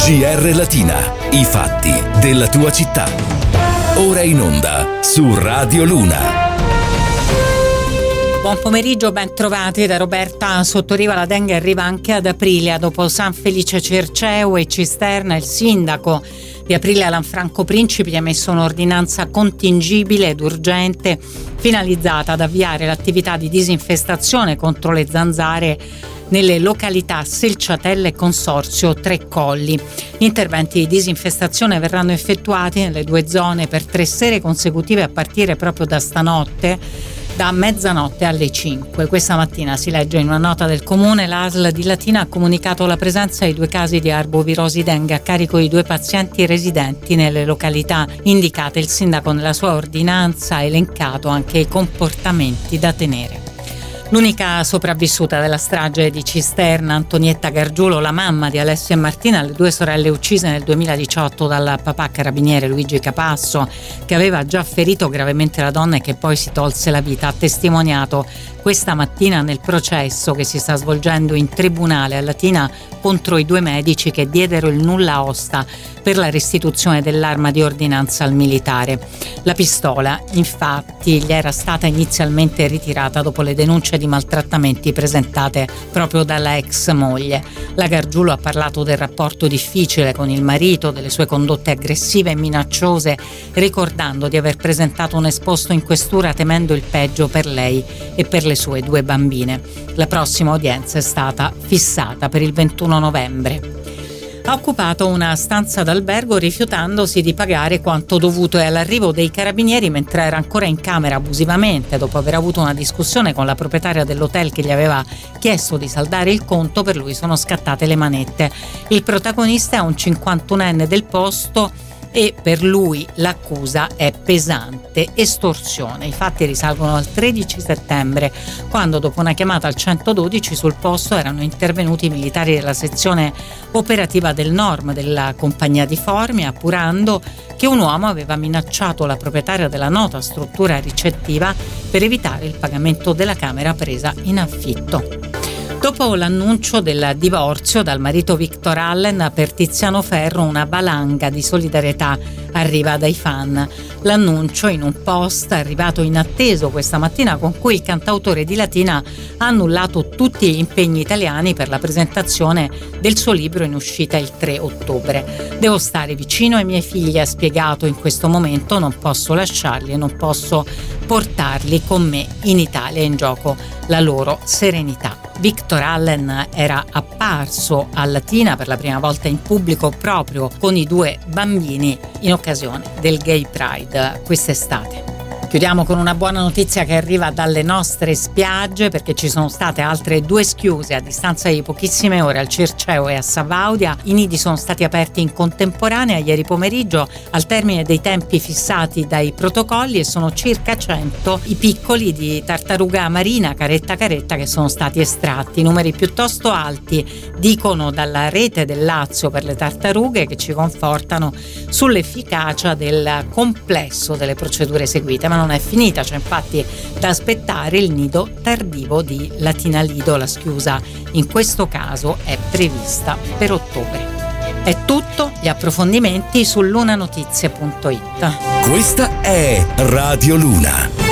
GR Latina, i fatti della tua città. Ora in onda su Radio Luna. Buon pomeriggio, ben trovati da Roberta Sottoriva. La dengue arriva anche ad Aprilia. Dopo San Felice Cerceo e Cisterna, il sindaco di Aprilia, Lanfranco Principi, ha emesso un'ordinanza contingibile ed urgente finalizzata ad avviare l'attività di disinfestazione contro le zanzare nelle località Selciatella e Consorzio Tre Colli. Gli interventi di disinfestazione verranno effettuati nelle due zone per 3 sere consecutive a partire proprio da stanotte, da mezzanotte alle 5. Questa mattina, si legge in una nota del comune, l'ASL di Latina ha comunicato la presenza di 2 casi di arbovirosi dengue a carico di 2 pazienti residenti nelle località indicate. Il sindaco nella sua ordinanza ha elencato anche i comportamenti da tenere. L'unica sopravvissuta della strage di Cisterna, Antonietta Gargiulo, la mamma di Alessio e Martina, le 2 sorelle uccise nel 2018 dal papà carabiniere Luigi Capasso, che aveva già ferito gravemente la donna e che poi si tolse la vita, ha testimoniato questa mattina nel processo che si sta svolgendo in tribunale a Latina contro i 2 medici che diedero il nulla osta per la restituzione dell'arma di ordinanza al militare. La pistola, infatti, gli era stata inizialmente ritirata dopo le denunce di maltrattamenti presentate proprio dalla ex moglie. La Gargiulo ha parlato del rapporto difficile con il marito, delle sue condotte aggressive e minacciose, ricordando di aver presentato un esposto in questura temendo il peggio per lei e per le sue 2 bambine. La prossima udienza è stata fissata per il 21 novembre. Ha occupato una stanza d'albergo rifiutandosi di pagare quanto dovuto, e all'arrivo dei carabinieri, mentre era ancora in camera abusivamente, dopo aver avuto una discussione con la proprietaria dell'hotel che gli aveva chiesto di saldare il conto, per lui sono scattate le manette. Il protagonista è un 51enne del posto e per lui l'accusa è pesante, estorsione. I fatti risalgono al 13 settembre, quando dopo una chiamata al 112 sul posto erano intervenuti i militari della sezione operativa del NORM della compagnia di Formia, appurando che un uomo aveva minacciato la proprietaria della nota struttura ricettiva per evitare il pagamento della camera presa in affitto. Dopo l'annuncio del divorzio dal marito Victor Allen per Tiziano Ferro, una valanga di solidarietà arriva dai fan. L'annuncio in un post arrivato inatteso questa mattina, con cui il cantautore di Latina ha annullato tutti gli impegni italiani per la presentazione del suo libro in uscita il 3 ottobre. Devo stare vicino ai miei figli, ha spiegato, in questo momento non posso lasciarli e non posso portarli con me in Italia, in gioco la loro serenità. Victor Allen era apparso a Latina per la prima volta in pubblico proprio con i 2 bambini in occasione del Gay Pride quest'estate. Chiudiamo con una buona notizia che arriva dalle nostre spiagge, perché ci sono state altre 2 schiuse a distanza di pochissime ore al Circeo e a Savaudia. I nidi sono stati aperti in contemporanea ieri pomeriggio al termine dei tempi fissati dai protocolli, e sono circa 100 i piccoli di tartaruga marina caretta che sono stati estratti. Numeri piuttosto alti, dicono dalla rete del Lazio per le tartarughe, che ci confortano sull'efficacia del complesso delle procedure seguite. Ma non è finita, c'è infatti da aspettare il nido tardivo di Latina Lido. La schiusa in questo caso è prevista per ottobre. È tutto, gli approfondimenti su lunanotizie.it. Questa è Radio Luna.